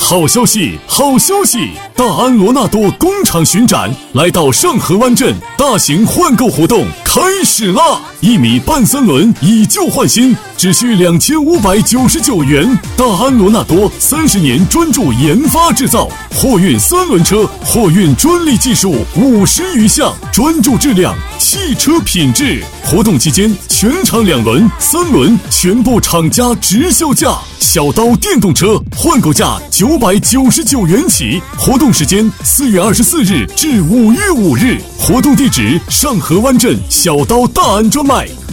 好消息，好消息！大安罗纳多工厂巡展来到上河湾镇，大型换购活动开始啦！1米半3轮以旧换新，只需2599元。大安罗纳多30年专注研发制造，货运3轮车，货运专利技术50余项，专注质量，汽车品质。活动期间，全场2轮、3轮全部厂家直销价，小刀电动车换购价999元起。活动时间4月24日至5月5日。活动地址：上河湾镇小刀大安专卖。